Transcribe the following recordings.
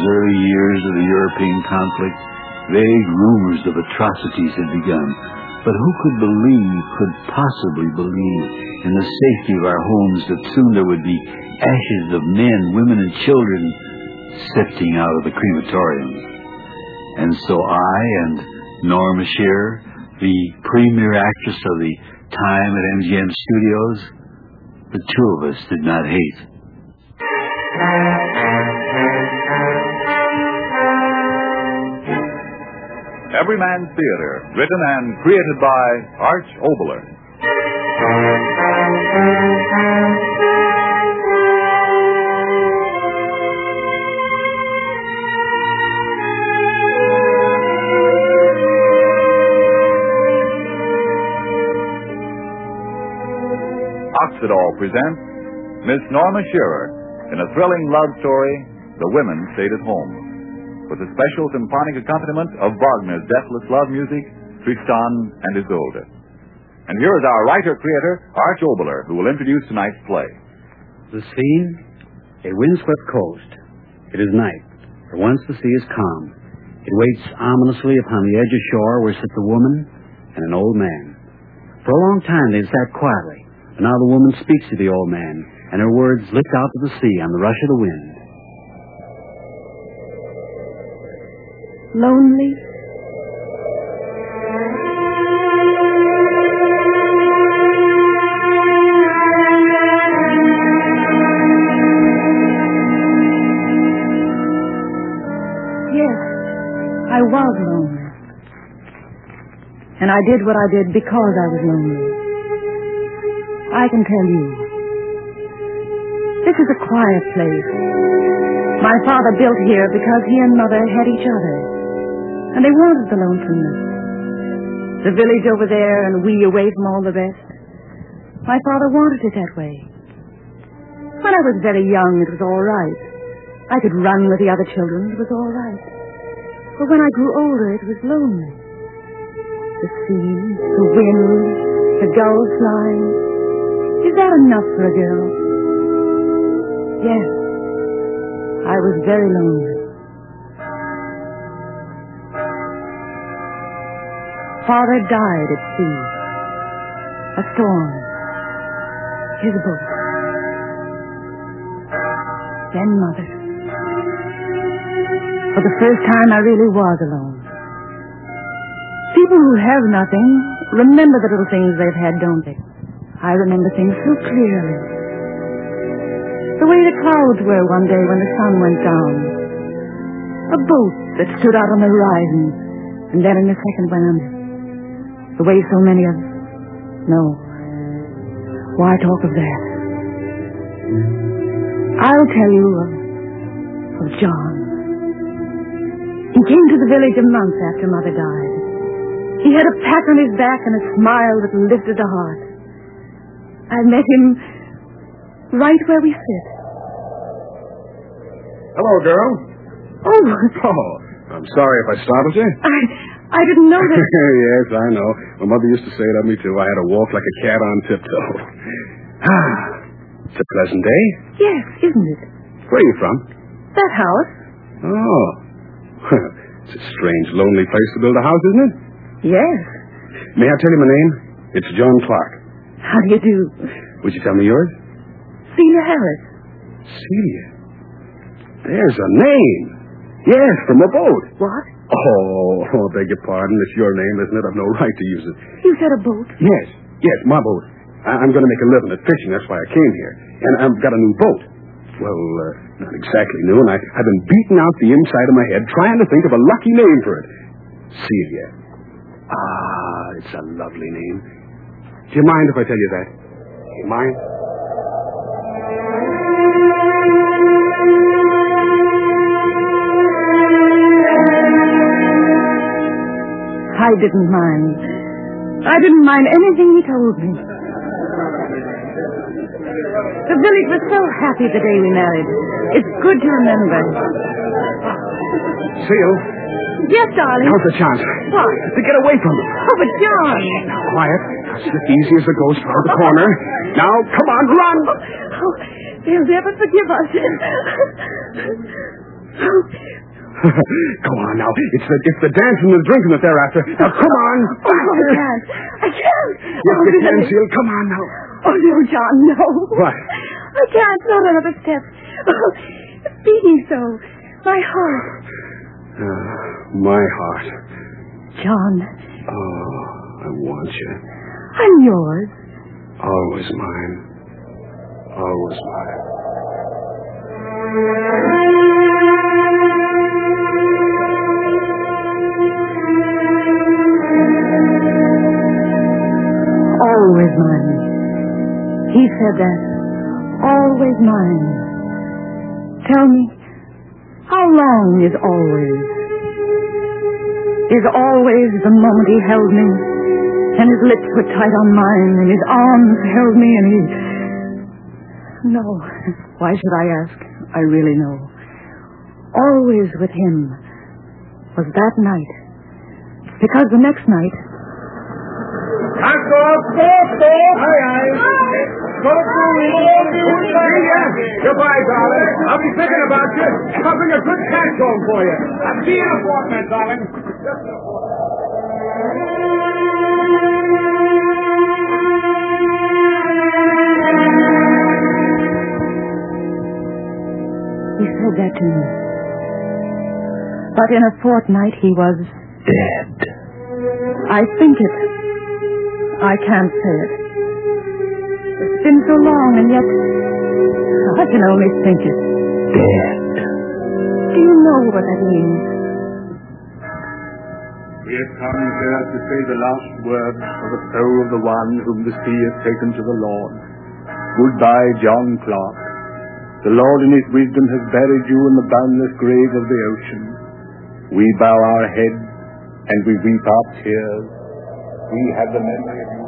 early years of the European conflict, vague rumors of atrocities had begun. But who could possibly believe in the safety of our homes, that soon there would be ashes of men, women, and children sifting out of the crematoriums? And so I and Norma Shearer, the premier actress of the time at MGM Studios, the two of us did not hate. Everyman's Theater, written and created by Arch Oboler. Oxidol presents Miss Norma Shearer in a thrilling love story, The Women Stayed at Home, with a special symphonic accompaniment of Wagner's deathless love music, Tristan and Isolde. And here is our writer-creator, Arch Oboler, who will introduce tonight's play. The scene, a windswept coast. It is night, for once the sea is calm. It waits ominously upon the edge of shore where sit the woman and an old man. For a long time they sat quietly, and now the woman speaks to the old man, and her words lift out to the sea on the rush of the wind. Lonely? Yes, I was lonely. And I did what I did because I was lonely. I can tell you. This is a quiet place. My father built here because he and Mother had each other. And they wanted the lonesomeness. The village over there and we away from all the rest. My father wanted it that way. When I was very young, it was all right. I could run with the other children. It was all right. But when I grew older, it was lonely. The sea, the wind, the gulls flying. Is that enough for a girl? Yes. I was very lonely. Father died at sea. A storm. His boat. Then Mother. For the first time I really was alone. People who have nothing remember the little things they've had, don't they? I remember things so clearly. The way the clouds were one day when the sun went down. A boat that stood out on the horizon and then in a second went under. The way so many of us. No. Why talk of that? I'll tell you of John. He came to the village a month after Mother died. He had a pack on his back and a smile that lifted the heart. I met him right where we sit. Hello, girl. Oh, I'm sorry if I startled you. I didn't know that. Yes, I know. My mother used to say it of me, too. I had to walk like a cat on tiptoe. It's a pleasant day. Yes, isn't it? Where are you from? That house. Oh. It's a strange, lonely place to build a house, isn't it? Yes. May I tell you my name? It's John Clark. How do you do? Would you tell me yours? Celia Harris. Celia. There's a name. Yes, from a boat. What? Oh, beg your pardon. It's your name, isn't it? I've no right to use it. You said a boat? Yes, my boat. I'm going to make a living at fishing. That's why I came here. And I've got a new boat. Well, not exactly new, and I've been beating out the inside of my head trying to think of a lucky name for it. Celia. Ah, it's a lovely name. Do you mind if I tell you that? Do you mind? I didn't mind. I didn't mind anything he told me. The village was so happy the day we married. It's good to remember. Seal. Yes, darling. Now's the chance. What? To get away from them. Oh, but John. Quiet. Slip easy as a ghost around the corner. Now, come on, run. Oh, they'll never forgive us. Come on now. It's the dancing and the drinking that they're after. Now, come on. Oh, I can't. Yes, you can, Seal. Come on now. Oh, no, John, no. What? I can't. Not another step. Oh, it's beating so. My heart. My heart. John. Oh, I want you. I'm yours. Always mine. Always mine. Always mine. He said that. Always mine. Tell me, how long is always? Is always the moment he held me, and his lips were tight on mine, and his arms held me, and he... No. Why should I ask? I really know. Always with him was that night. Because the next night... Stop! Aye. Goodbye, darling. I'll be thinking about you. I'll bring a good catch home for you. I'll see you in a fortnight, darling. He said that to me. But in a fortnight he was... Dead. I think it. I can't say it. It's been so long, and yet I can only think it. Dead. Do you know what that means? We have come here to say the last words for the soul of the one whom the sea has taken to the Lord. Goodbye, John Clark. The Lord in his wisdom has buried you in the boundless grave of the ocean. We bow our heads and we weep our tears. We have the memory of you.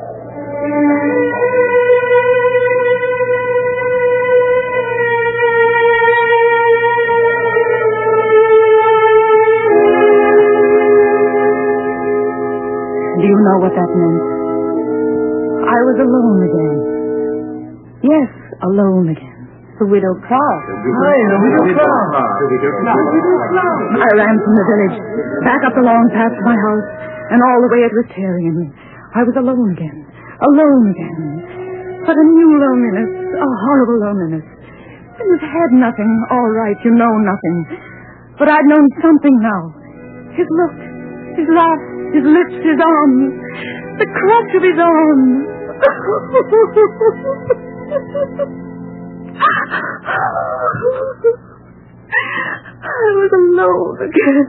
Do you know what that meant? I was alone again. Yes, alone again. The Widow Clark. Hi, the Widow Clark. I ran from the village, back up the long path to my house, and all the way it was tearing me. I was alone again. Alone again. But a new loneliness, a horrible loneliness. It was had nothing, all right, you know nothing. But I'd known something now. His look, his laugh, his lips, his arms, the clutch of his arms. I was alone again.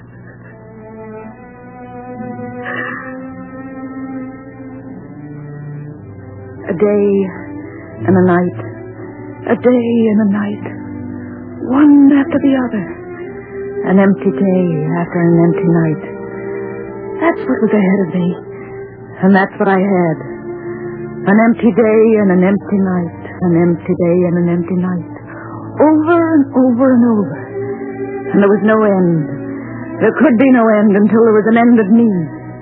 A day and a night. A day and a night. One after the other. An empty day after an empty night. That's what was ahead of me. And that's what I had. An empty day and an empty night. An empty day and an empty night. Over and over and over. And there was no end. There could be no end until there was an end of me.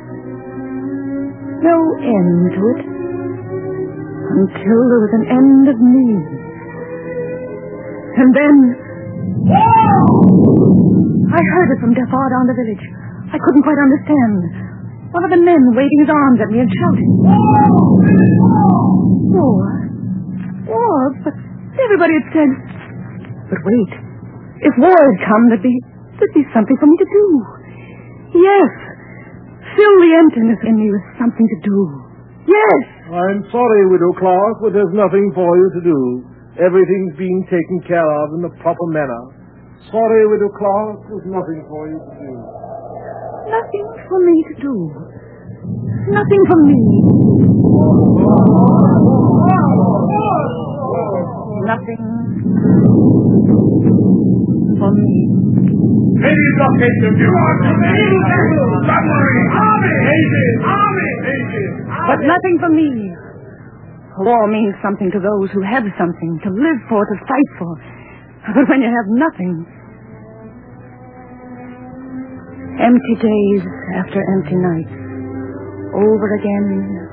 No end to it. Until there was an end of me. And then... I heard it from far down the village. I couldn't quite understand. One of the men waving his arms at me and shouting. War. War? But everybody had said... But wait. If war had come, there'd be something for me to do. Yes. Fill the emptiness in me with something to do. Yes. I'm sorry, Widow Clark, but there's nothing for you to do. Everything's being taken care of in the proper manner. Sorry, Widow Clark, there's nothing for you to do. Nothing for me to do. Nothing for me. Nothing for me. Ladies of Nation, you are to submarine! Army! But nothing for me. War means something to those who have something to live for, to fight for. But when you have nothing... Empty days after empty nights. Over again.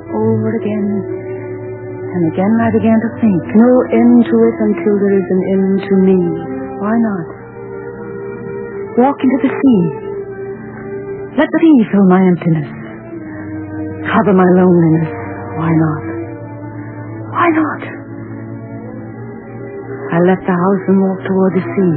And again I began to think. No end to it until there is an end to me. Why not? Walk into the sea. Let the sea fill my emptiness. Cover my loneliness. Why not? Why not? I left the house and walked toward the sea.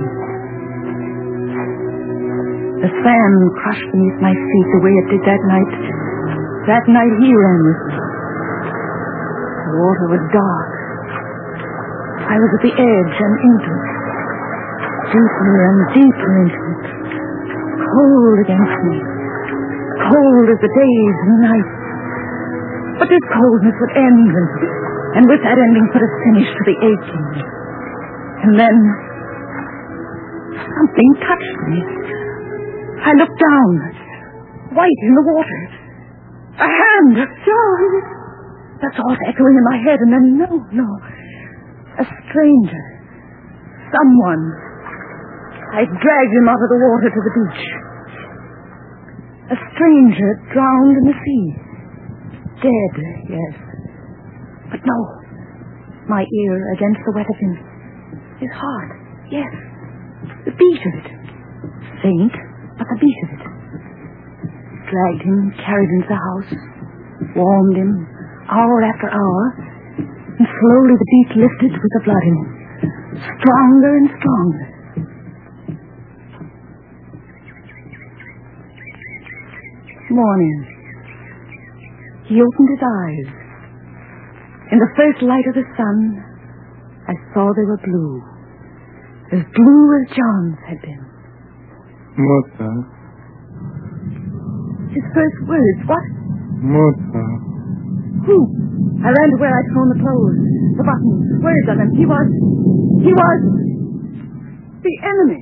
The sand crushed beneath my feet the way it did that night. That night he ran with me. The water was dark. I was at the edge and into it. Deeper and deeper into it. Cold against me. Cold as the days and the nights. But this coldness would end, and with that ending put a finish to the aching. And then something touched me. I looked down. White in the water. A hand. John. That thought echoing in my head, and then no. A stranger. Someone. I dragged him out of the water to the beach. A stranger drowned in the sea. Dead, yes. But no. My ear against the wet of him. His heart, yes. The beat of it. Faint, but the beat of it. Dragged him, carried him to the house. Warmed him, hour after hour. And slowly the beat lifted with the blood in him. Stronger and stronger. Morning. He opened his eyes. In the first light of the sun, I saw they were blue. As blue as John's had been. Mutter. His first words, what? Mutter. Who? I ran to where I'd thrown the clothes, the buttons, words on them. He was the enemy.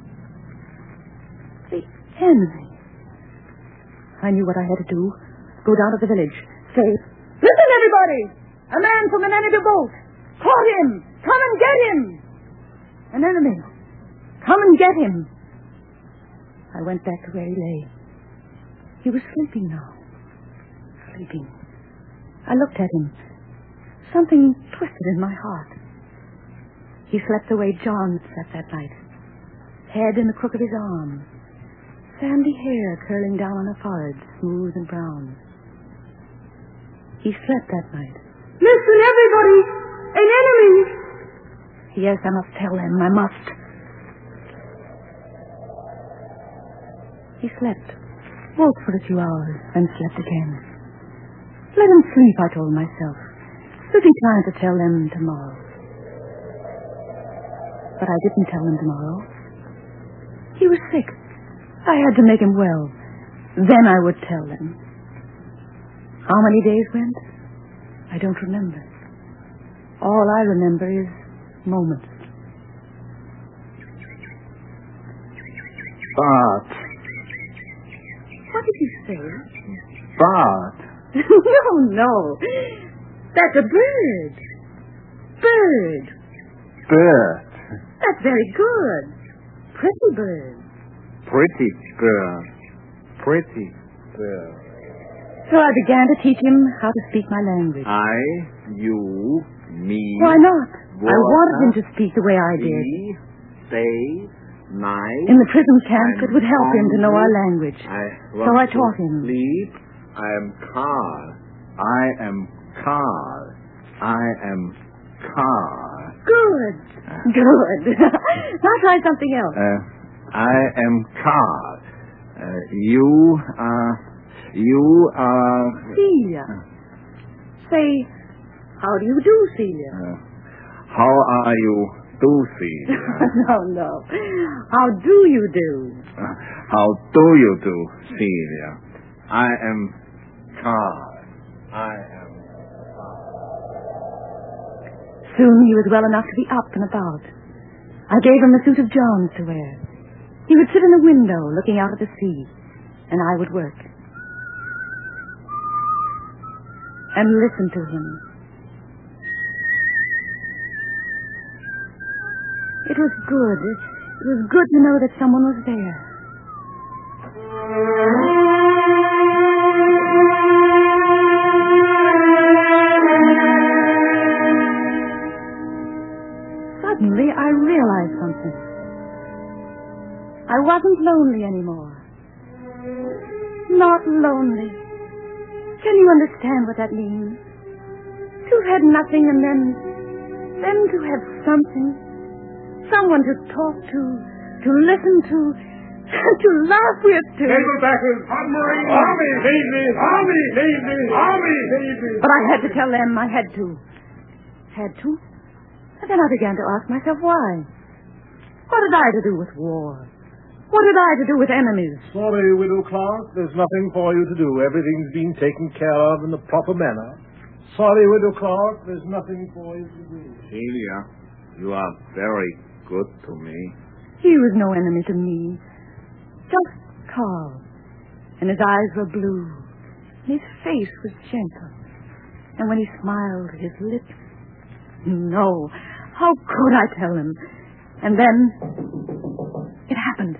The enemy. I knew what I had to do. Go down to the village. Say, listen, everybody! A man from an enemy boat! Caught him! Come and get him! An enemy. Come and get him! I went back to where he lay. He was sleeping now. Sleeping. I looked at him. Something twisted in my heart. He slept the way John slept that night. Head in the crook of his arm. Sandy hair curling down on her forehead, smooth and brown. He slept that night. Listen, everybody! An enemy! Yes, I must tell him. I must. He slept. Woke for a few hours, then slept again. Let him sleep, I told myself. There'll be time to tell them tomorrow. But I didn't tell him tomorrow. He was sick. I had to make him well. Then I would tell them. How many days went? I don't remember. All I remember is moments. Bart. What did you say? Bart. No. That's a bird. Bird. Bird. That's very good. Pretty bird. Pretty bird. Pretty bird. So I began to teach him how to speak my language. I, you, me. Why not? I Water, wanted him to speak the way I did. he, they, night. In the prison camp, I'm it would help him to know our hungry. language. I So I want to taught him. Sleep. I am Carl. I am Carl. I am Carl. Good. Good. Now try something else. I am Carl. You are... Celia. Say, how do you do, Celia? How are you, Celia? No. How do you do? How do you do, Celia? I am Carl. I am Carl. Soon he was well enough to be up and about. I gave him a suit of John's to wear. He would sit in the window looking out at the sea, and I would work. And listen to him. It was good. It was good to know that someone was there. Suddenly, I realized something. I wasn't lonely anymore. Not lonely. Can you understand what that means? To have had nothing and then to have something. Someone to talk to listen to laugh with, to... Naval battles, submarine, army, navy, army, navy, army, navy. But I had to tell them I had to. Had to? And then I began to ask myself why. What had I to do with war? What had I to do with enemies? Sorry, Widow Clark. There's nothing for you to do. Everything's been taken care of in the proper manner. Sorry, Widow Clark. There's nothing for you to do. Celia, you are very good to me. He was no enemy to me. Just Carl. And his eyes were blue. And his face was gentle. And when he smiled, his lips... No. How could I tell him? And then... it happened.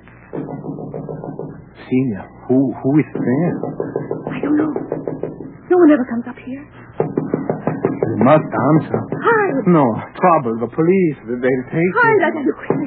Celia, who is there? I don't know. No one ever comes up here. You must answer. Hide! No, trouble. The police, they'll take you. Hide, I tell you quickly.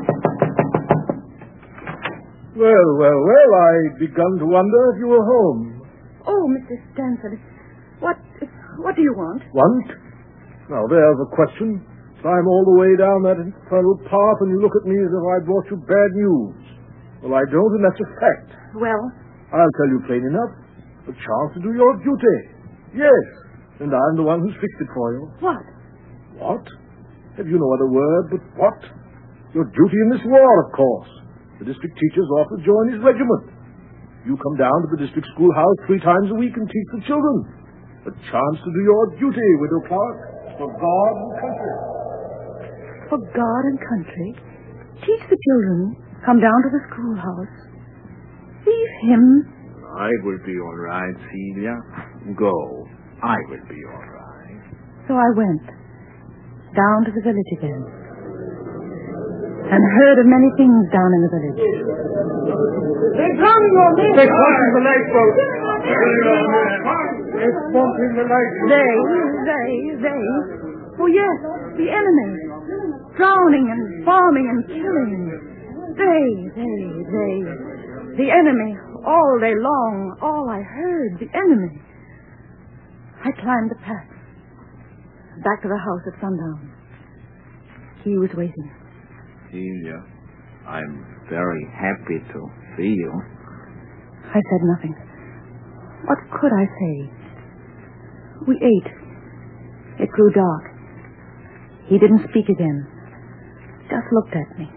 Well, I begun to wonder if you were home. Oh, Mr. Stanford, what do you want? Want? Now, there's a question. Climb all the way down that infernal path and you look at me as if I brought you bad news. Well, I don't, and that's a fact. Well? I'll tell you plain enough. A chance to do your duty. Yes, and I'm the one who's fixed it for you. What? What? Have you no other word but what? Your duty in this war, of course. The district teacher's off to join his regiment. You come down to the district schoolhouse 3 times a week and teach the children. A chance to do your duty, Widow Clark, for God and country. For God and country? Teach the children. Come down to the schoolhouse. Leave him. I will be all right, Celia. Go. I will be all right. So I went down to the village again and heard of many things down in the village. They're coming on me! They're crossing the lifeboat! They're swamping the lifeboat! They. Oh, yes, the enemy. Drowning and bombing and killing. They. The enemy, all day long, all I heard, the enemy. I climbed the path, back to the house at sundown. He was waiting. Celia, I'm very happy to see you. I said nothing. What could I say? We ate. It grew dark. He didn't speak again. Just looked at me.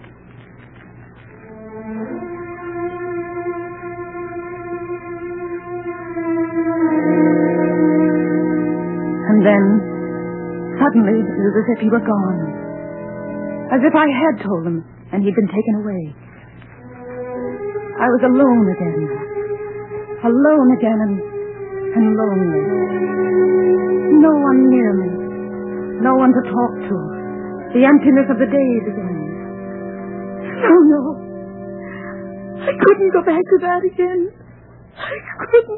And then, suddenly, it was as if he were gone. As if I had told him, and he'd been taken away. I was alone again. Alone again and lonely. No one near me. No one to talk to. The emptiness of the days again. Oh, no. I couldn't go back to that again. I couldn't.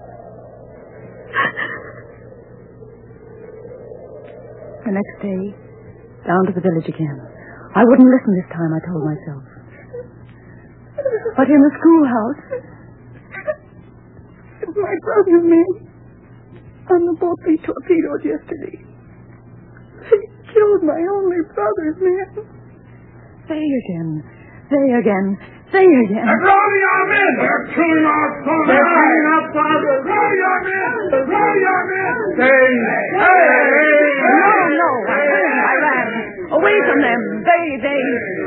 The next day, down to the village again. I wouldn't listen this time, I told myself. But in the schoolhouse, my brother's men on the boat they torpedoed yesterday. They killed my only brother's men. They again. They're rolling our men! They're killing our soldiers! They're killing our fathers! Roll your men! Roll your men! No, I ran. Away from them. They.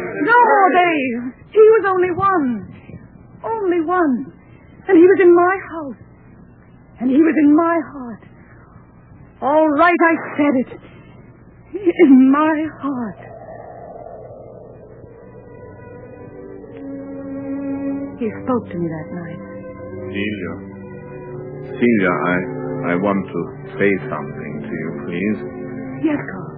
He was only one. Only one. And he was in my house. And he was in my heart. All right, I said it. In my heart. He spoke to me that night. Celia, I want to say something to you, please. Yes, Carl.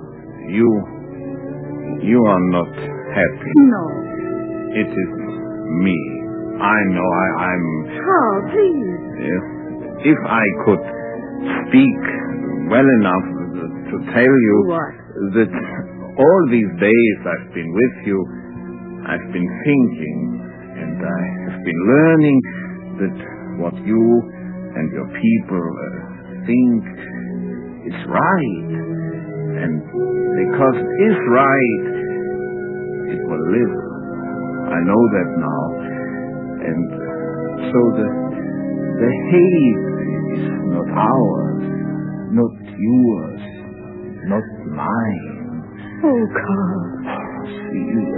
You are not happy. No. It is me. I know I'm... Carl, please. If I could speak well enough to tell you that all these days I've been with you, I've been thinking I have been learning that what you and your people think is right. And because it is right, it will live. I know that now. And so the hate is not ours, not yours, not mine. Oh, Carl. Celia,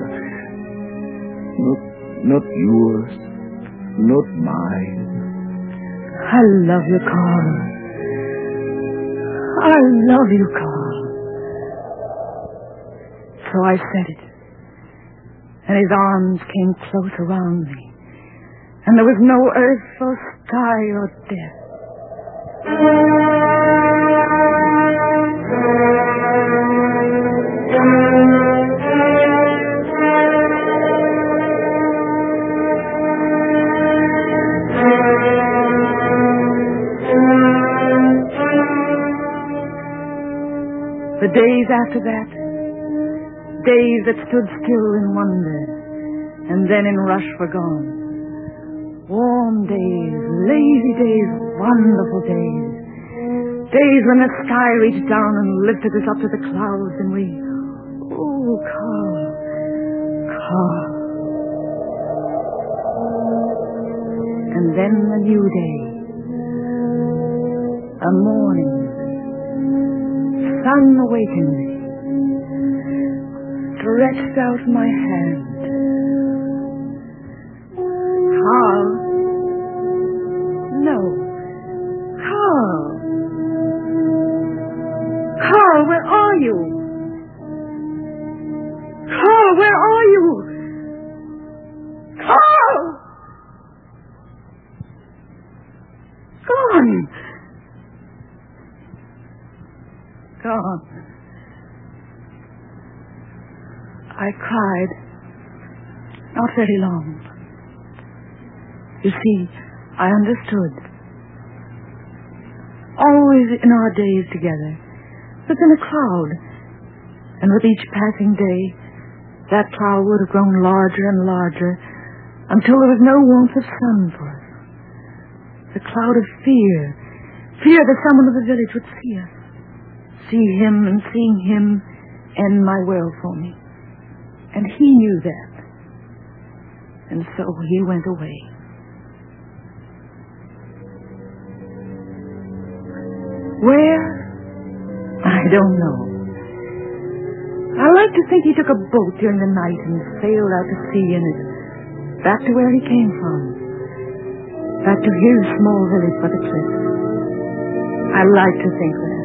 not yours, not mine. I love you, Carl. I love you, Carl. So I said it, and his arms came close around me, and there was no earth or sky or death. The days after that, days that stood still in wonder, and then in rush were gone. Warm days, lazy days, wonderful days. Days when the sky reached down and lifted us up to the clouds, and we... Oh, Carl, Carl. And then the new day. A morning. Sun awakened me. Stretched out my hand. Carl. No. Carl. Carl, where are you? Carl, where are you? Carl! Gone. Gone. I cried. Not very long. You see, I understood. Always in our days together, within a cloud. And with each passing day, that cloud would have grown larger and larger until there was no warmth of sun for us. The cloud of fear. Fear that someone of the village would see us. See him, and seeing him end my world for me. And he knew that. And so he went away. Where? I don't know. I like to think he took a boat during the night and sailed out to sea in it, back to where he came from, back to his small village by the cliff. I like to think that.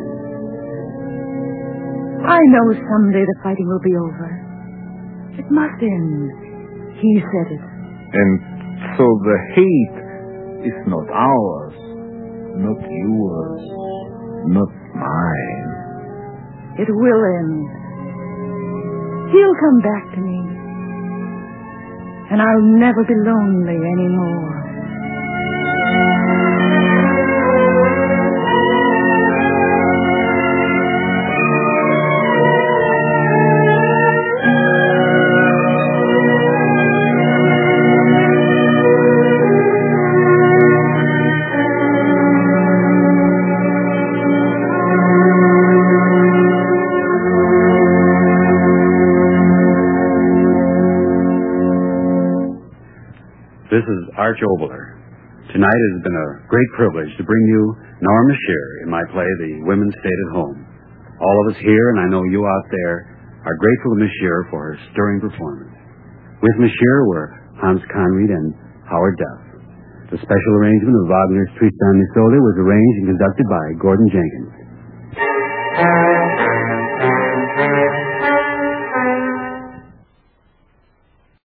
I know someday the fighting will be over. It must end. He said it. And so the hate is not ours, not yours, not mine. It will end. He'll come back to me. And I'll never be lonely anymore. This is Arch Obler. Tonight it has been a great privilege to bring you Norma Shearer in my play, The Women Stayed at Home. All of us here, and I know you out there, are grateful to Miss Shearer for her stirring performance. With Miss Shearer were Hans Conried and Howard Duff. The special arrangement of Wagner's Tristan and Isolde was arranged and conducted by Gordon Jenkins.